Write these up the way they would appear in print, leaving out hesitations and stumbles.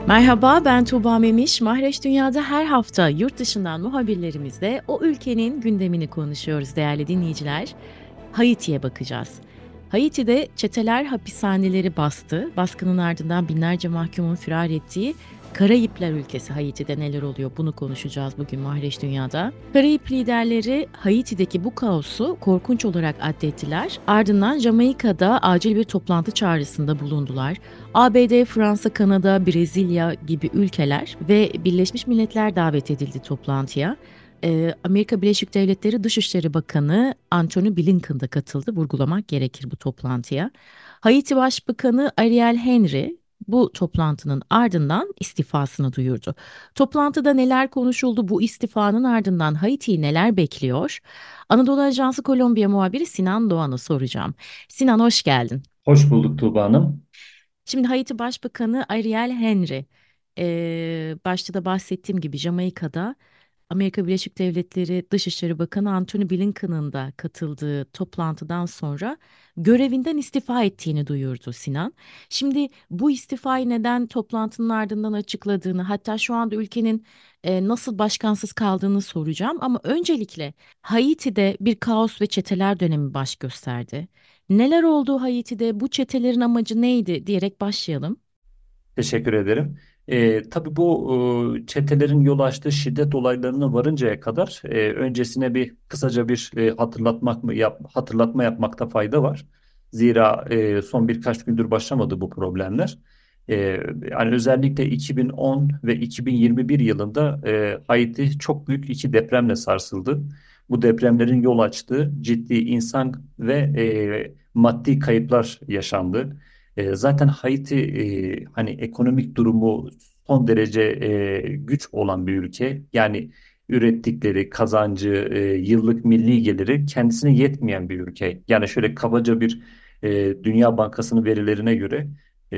Merhaba, ben Tuğba Memiş. Mahreç Dünya'da her hafta yurt dışından muhabirlerimizle o ülkenin gündemini konuşuyoruz değerli dinleyiciler. Haiti'ye bakacağız. Haiti'de çeteler hapishaneleri bastı. Baskının ardından binlerce mahkumun firar ettiği Karayipler ülkesi Haiti'de neler oluyor bunu konuşacağız bugün Mahreç Dünya'da. Karayip liderleri Haiti'deki bu kaosu korkunç olarak addettiler. Ardından Jamaika'da acil bir toplantı çağrısında bulundular. ABD, Fransa, Kanada, Brezilya gibi ülkeler ve Birleşmiş Milletler davet edildi toplantıya. Amerika Birleşik Devletleri Dışişleri Bakanı Antony Blinken da katıldı. Vurgulamak gerekir bu toplantıya. Haiti Başbakanı Ariel Henry bu toplantının ardından istifasını duyurdu. Toplantıda neler konuşuldu? Bu istifanın ardından Haiti'yi neler bekliyor? Anadolu Ajansı Kolombiya muhabiri Sinan Doğan'a soracağım. Sinan hoş geldin. Hoş bulduk Tuğba Hanım. Şimdi Haiti Başbakanı Ariel Henry, başta da bahsettiğim gibi Jamaika'da Amerika Birleşik Devletleri Dışişleri Bakanı Antony Blinken'ın da katıldığı toplantıdan sonra görevinden istifa ettiğini duyurdu Sinan. Şimdi bu istifayı neden toplantının ardından açıkladığını, hatta şu anda ülkenin nasıl başkansız kaldığını soracağım. Ama öncelikle Haiti'de bir kaos ve çeteler dönemi baş gösterdi. Neler oldu Haiti'de? Bu çetelerin amacı neydi diyerek başlayalım. Teşekkür ederim. Tabii bu çetelerin yol açtığı şiddet olaylarına varıncaya kadar öncesine kısaca bir hatırlatma yapmakta fayda var. Zira son birkaç gündür başlamadı bu problemler. E, Yani özellikle 2010 ve 2021 yılında Haiti çok büyük iki depremle sarsıldı. Bu depremlerin yol açtığı ciddi insan ve maddi kayıplar yaşandı. Zaten Haiti hani ekonomik durumu son derece güç olan bir ülke. Yani ürettikleri kazancı, yıllık milli geliri kendisine yetmeyen bir ülke. Yani şöyle kabaca Dünya Bankası'nın verilerine göre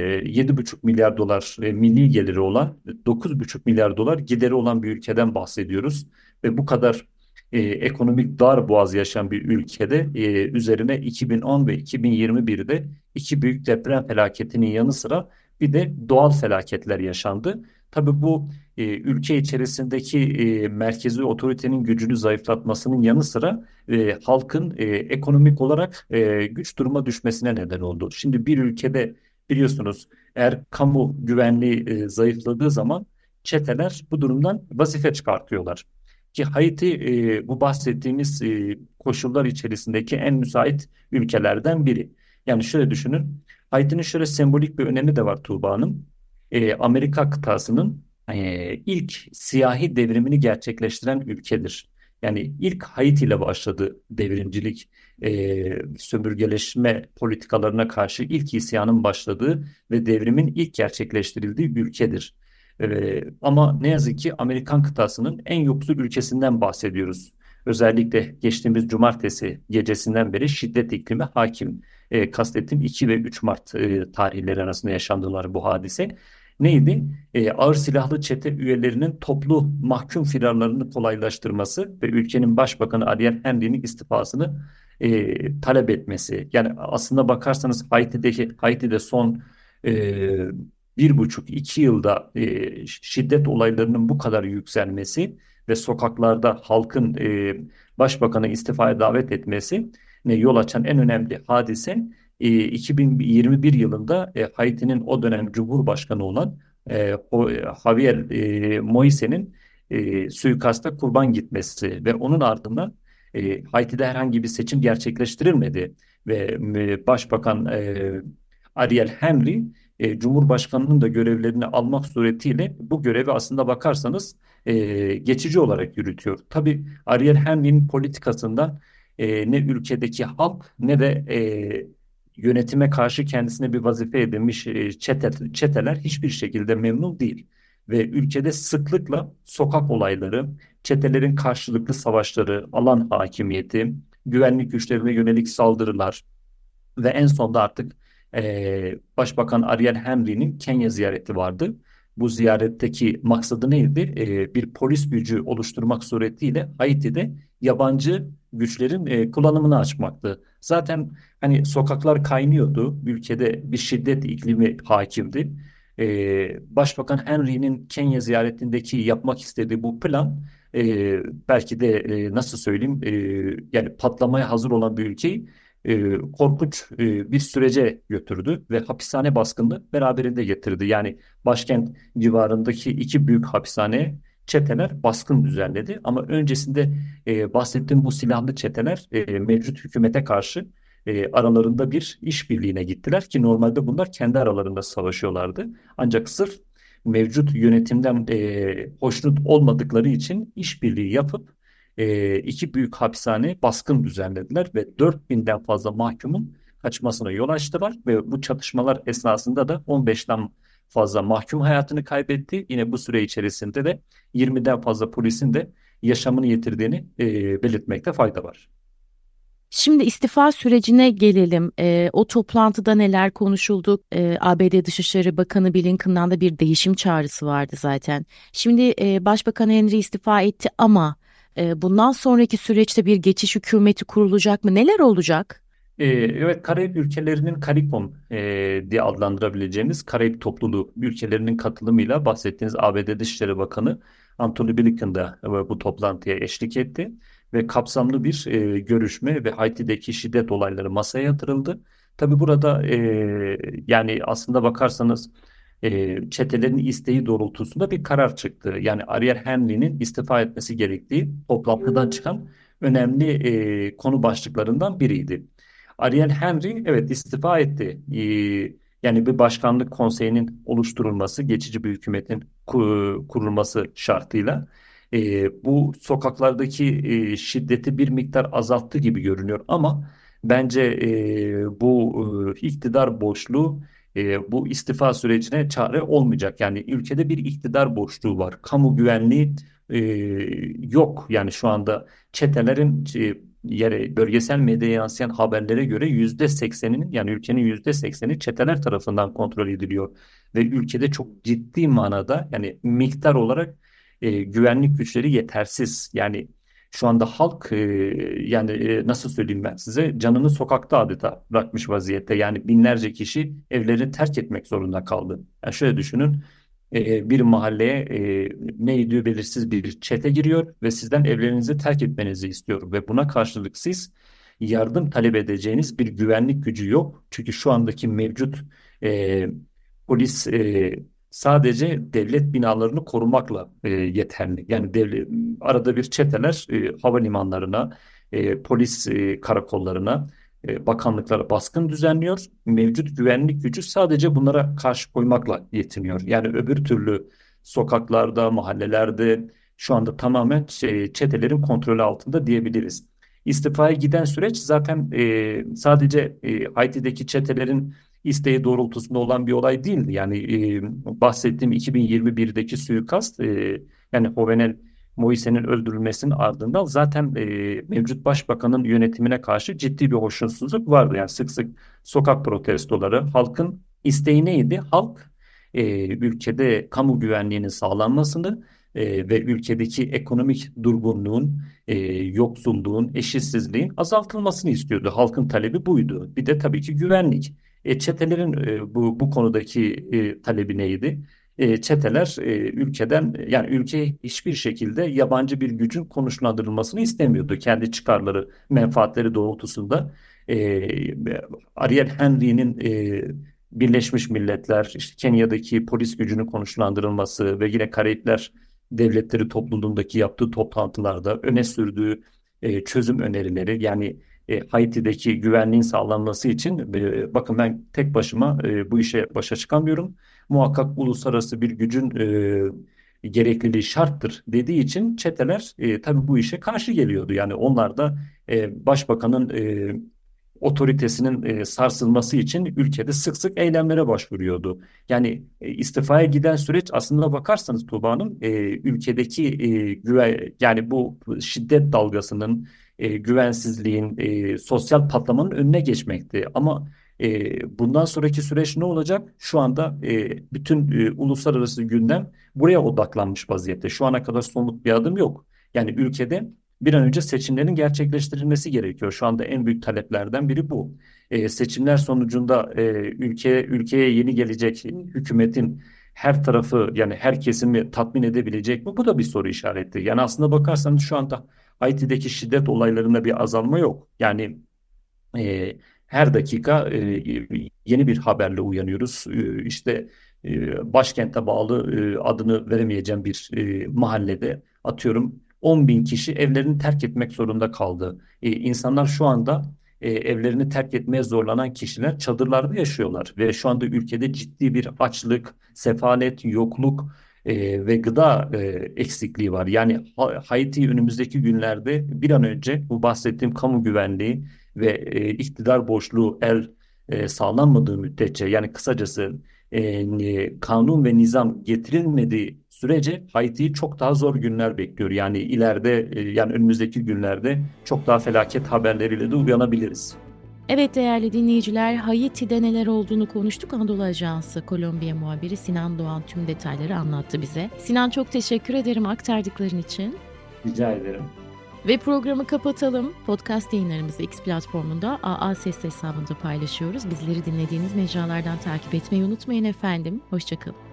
7,5 milyar dolar milli geliri olan 9,5 milyar dolar gideri olan bir ülkeden bahsediyoruz. Ve bu kadar ekonomik darboğaz yaşayan bir ülkede üzerine 2010 ve 2021'de iki büyük deprem felaketinin yanı sıra bir de doğal felaketler yaşandı. Tabii bu ülke içerisindeki merkezi otoritenin gücünü zayıflatmasının yanı sıra halkın ekonomik olarak güç duruma düşmesine neden oldu. Şimdi bir ülkede biliyorsunuz eğer kamu güvenliği zayıfladığı zaman çeteler bu durumdan vazife çıkartıyorlar. Ki Haiti bu bahsettiğimiz koşullar içerisindeki en müsait ülkelerden biri. Yani şöyle düşünün. Haiti'nin şöyle sembolik bir önemi de var Tuğba Hanım. Amerika kıtasının ilk siyahi devrimini gerçekleştiren ülkedir. Yani ilk Haiti ile başladı devrimcilik, sömürgeleşme politikalarına karşı ilk isyanın başladığı ve devrimin ilk gerçekleştirildiği ülkedir. Ama ne yazık ki Amerikan kıtasının en yoksul ülkesinden bahsediyoruz. Özellikle geçtiğimiz cumartesi gecesinden beri şiddet iklimi hakim. Kastettiğim 2 ve 3 Mart tarihleri arasında yaşandılar bu hadise. Neydi? Ağır silahlı çete üyelerinin toplu mahkum firarlarını kolaylaştırması ve ülkenin başbakanı Ariel Henry'nin istifasını talep etmesi. Yani aslında bakarsanız Haiti'de son e, 1,5-2 yılda şiddet olaylarının bu kadar yükselmesi ve sokaklarda halkın başbakanı istifaya davet etmesi ne yol açan en önemli hadise 2021 yılında Haiti'nin o dönem Cumhurbaşkanı olan Javier Moise'nin suikasta kurban gitmesi ve onun ardından Haiti'de herhangi bir seçim gerçekleştirilmedi ve Başbakan Ariel Henry Cumhurbaşkanının da görevlerini almak suretiyle bu görevi aslında bakarsanız geçici olarak yürütüyor. Tabii Ariel Henry'nin politikasından ne ülkedeki halk ne de yönetime karşı kendisine bir vazife edinmiş çeteler hiçbir şekilde memnun değil. Ve ülkede sıklıkla sokak olayları, çetelerin karşılıklı savaşları, alan hakimiyeti, güvenlik güçlerine yönelik saldırılar, ve en sonda artık Başbakan Ariel Henry'nin Kenya ziyareti vardı. Bu ziyaretteki maksadı neydi? Bir polis gücü oluşturmak suretiyle Haiti'de yabancı güçlerin kullanımını açmaktı. Zaten hani sokaklar kaynıyordu. Ülkede bir şiddet iklimi hakimdi. Başbakan Henry'nin Kenya ziyaretindeki yapmak istediği bu plan belki de nasıl söyleyeyim yani patlamaya hazır olan bir ülkeyi korkunç bir sürece götürdü ve hapishane baskını beraberinde getirdi. Yani başkent civarındaki iki büyük hapishaneye çeteler baskın düzenledi. Ama öncesinde bahsettiğim bu silahlı çeteler mevcut hükümete karşı aralarında bir işbirliğine gittiler ki normalde bunlar kendi aralarında savaşıyorlardı. Ancak sırf mevcut yönetimden hoşnut olmadıkları için işbirliği yapıp iki büyük hapishane baskın düzenlediler ve 4000'den fazla mahkumun kaçmasına yol açtılar ve bu çatışmalar esnasında da 15'ten fazla mahkum hayatını kaybetti. Yine bu süre içerisinde de 20'den fazla polisin de yaşamını yitirdiğini belirtmekte fayda var. Şimdi istifa sürecine gelelim. O toplantıda neler konuşuldu? ABD Dışişleri Bakanı Blinken'dan da bir değişim çağrısı vardı zaten. Şimdi Başbakan Henry istifa etti ama bundan sonraki süreçte bir geçiş hükümeti kurulacak mı? Neler olacak? Evet, Karayip ülkelerinin CARICOM diye adlandırabileceğimiz Karayip topluluğu ülkelerinin katılımıyla bahsettiğiniz ABD Dışişleri Bakanı Antony Blinken da bu toplantıya eşlik etti ve kapsamlı bir görüşme ve Haiti'deki şiddet olayları masaya yatırıldı. Tabii burada yani aslında bakarsanız çetelerin isteği doğrultusunda bir karar çıktı. Yani Ariel Henry'nin istifa etmesi gerektiği toplantıdan çıkan önemli konu başlıklarından biriydi. Ariel Henry evet istifa etti. Yani bir başkanlık konseyinin oluşturulması, geçici bir hükümetin kurulması şartıyla bu sokaklardaki şiddeti bir miktar azalttı gibi görünüyor. Ama bence bu iktidar boşluğu bu istifa sürecine çare olmayacak. Yani ülkede bir iktidar boşluğu var. Kamu güvenliği e, yok. Yani şu anda çetelerin bölgesel medyaya yansıyan haberlere göre %80'inin yani ülkenin %80'i çeteler tarafından kontrol ediliyor ve ülkede çok ciddi manada yani miktar olarak güvenlik güçleri yetersiz. Yani şu anda halk yani nasıl söyleyeyim ben size canını sokakta adeta bırakmış vaziyette. Yani binlerce kişi evlerini terk etmek zorunda kaldı. Yani şöyle düşünün bir mahalleye ne idüğü belirsiz bir çete giriyor ve sizden evlerinizi terk etmenizi istiyor ve buna karşılık siz yardım talep edeceğiniz bir güvenlik gücü yok. Çünkü şu andaki mevcut e, polis sadece devlet binalarını korumakla yeterli. Yani arada bir çeteler havalimanlarına, polis karakollarına, bakanlıklara baskın düzenliyor. Mevcut güvenlik gücü sadece bunlara karşı koymakla yetiniyor. Yani öbür türlü sokaklarda, mahallelerde şu anda tamamen çetelerin kontrolü altında diyebiliriz. İstifaya giden süreç zaten sadece Haiti'deki çetelerin isteği doğrultusunda olan bir olay değildi. Yani bahsettiğim 2021'deki suikast yani Jovenel Moise'nin öldürülmesinin ardından zaten mevcut başbakanın yönetimine karşı ciddi bir hoşnutsuzluk vardı. Yani sık sık sokak protestoları, halkın isteği neydi? Halk ülkede kamu güvenliğinin sağlanmasını ve ülkedeki ekonomik durgunluğun, yoksulluğun, eşitsizliğin azaltılmasını istiyordu. Halkın talebi buydu. Bir de tabii ki güvenlik. Çetelerin bu konudaki talebi neydi? Çeteler ülkeden yani ülkeye hiçbir şekilde yabancı bir gücün konuşlandırılmasını istemiyordu. Kendi çıkarları, menfaatleri doğrultusunda Ariel Henry'nin Birleşmiş Milletler, işte Kenya'daki polis gücünün konuşlandırılması ve yine Karayipler Devletleri topluluğundaki yaptığı toplantılarda öne sürdüğü çözüm önerileri yani Haiti'deki güvenliğin sağlanması için bakın ben tek başıma bu işe başa çıkamıyorum. Muhakkak uluslararası bir gücün gerekliliği şarttır dediği için çeteler tabii bu işe karşı geliyordu. Yani onlar da başbakanın otoritesinin sarsılması için ülkede sık sık eylemlere başvuruyordu. Yani istifaya giden süreç aslında bakarsanız Tuğba Hanım ülkedeki yani bu şiddet dalgasının güvensizliğin sosyal patlamanın önüne geçmekti. Ama bundan sonraki süreç ne olacak? Şu anda bütün uluslararası gündem buraya odaklanmış vaziyette. Şu ana kadar somut bir adım yok. Yani ülkede bir an önce seçimlerin gerçekleştirilmesi gerekiyor. Şu anda en büyük taleplerden biri bu. Seçimler sonucunda ülkeye yeni gelecek hükümetin her tarafı, yani her kesimi tatmin edebilecek mi? Bu da bir soru işareti. Yani aslında bakarsanız şu anda Haiti'deki şiddet olaylarında bir azalma yok. Yani her dakika yeni bir haberle uyanıyoruz. İşte başkente bağlı, adını veremeyeceğim bir mahallede, atıyorum, 10 bin kişi evlerini terk etmek zorunda kaldı. İnsanlar şu anda, evlerini terk etmeye zorlanan kişiler çadırlarda yaşıyorlar ve şu anda ülkede ciddi bir açlık, sefalet, yokluk ve gıda eksikliği var. Yani Haiti önümüzdeki günlerde bir an önce bu bahsettiğim kamu güvenliği ve iktidar boşluğu sağlanmadığı müddetçe, yani kısacası kanun ve nizam getirilmediği sürece Haiti'yi çok daha zor günler bekliyor. Yani ileride, yani önümüzdeki günlerde çok daha felaket haberleriyle de uyanabiliriz. Evet değerli dinleyiciler, Haiti'de neler olduğunu konuştuk. Anadolu Ajansı Kolombiya muhabiri Sinan Doğan tüm detayları anlattı bize. Sinan, çok teşekkür ederim aktardıkların için. Rica ederim. Ve programı kapatalım. Podcast yayınlarımızı X platformunda AA Ses hesabında paylaşıyoruz. Bizleri dinlediğiniz mecralardan takip etmeyi unutmayın efendim. Hoşça kalın.